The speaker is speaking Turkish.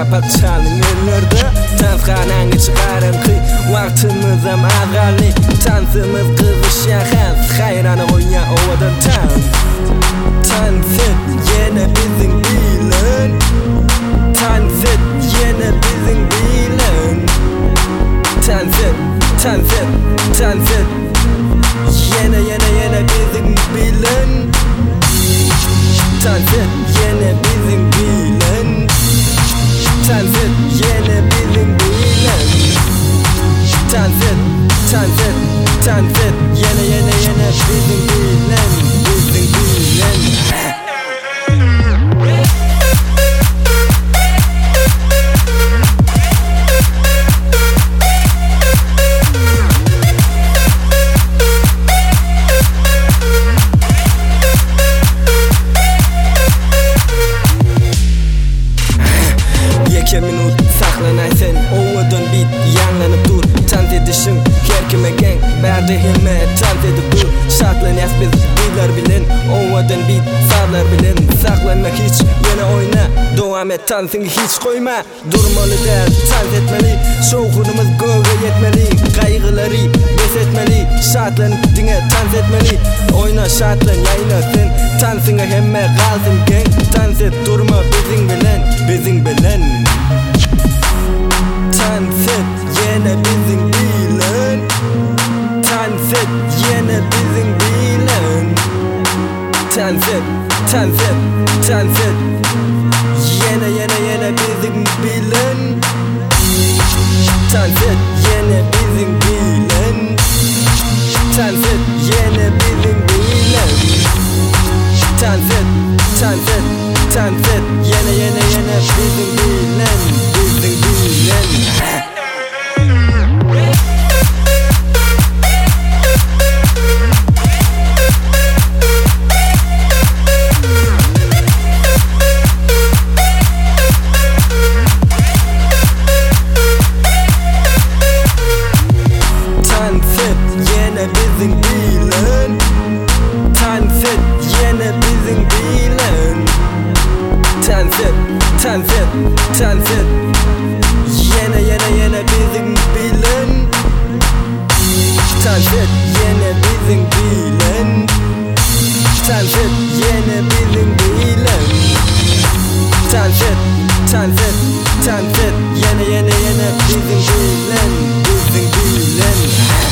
kapak çalın ellerde Tanskananı çıkarın kıy Vaktimiz azgali Tansımız kızışan Hayranı koyya ovadan Tansit yine bizim bilen Tansit yine bizim bilen Tansit yine bizim bilen Tansit yine bizim bilen Tansit yine bizim bilen Tansit yine bizim bilen minut saklanan sen ovadan bit yanlanıp dur Tant edişin kerkime gen berdi himme tant edip dur Şartlanıyas biz biler bilen ovadan bit sarlar bilen Saklanmak hiç yine oyna devam et tansını hiç koyma Durmalı der tant etmeli şoğunumuz göğe yetmeli Kaygıları bes etmeli şartlanıp dine tant etmeli Oyna şartlan yayna sen tansını hemme kalsın gen Tant et durma bizim bilen Tansit yine bizim bilen Tansit yine bizim bilen Tansit yine bizim bilen Tansit yine bizim bilen Tansit yine bizim bilen Tansit yine bizim bilen Tansit yine bizim bilen Tansit yine bizim bilen Tansit yine bizim bilen Tansit yine bizim bilen Tansit yine bizim bilen Tansit yine bizim bilen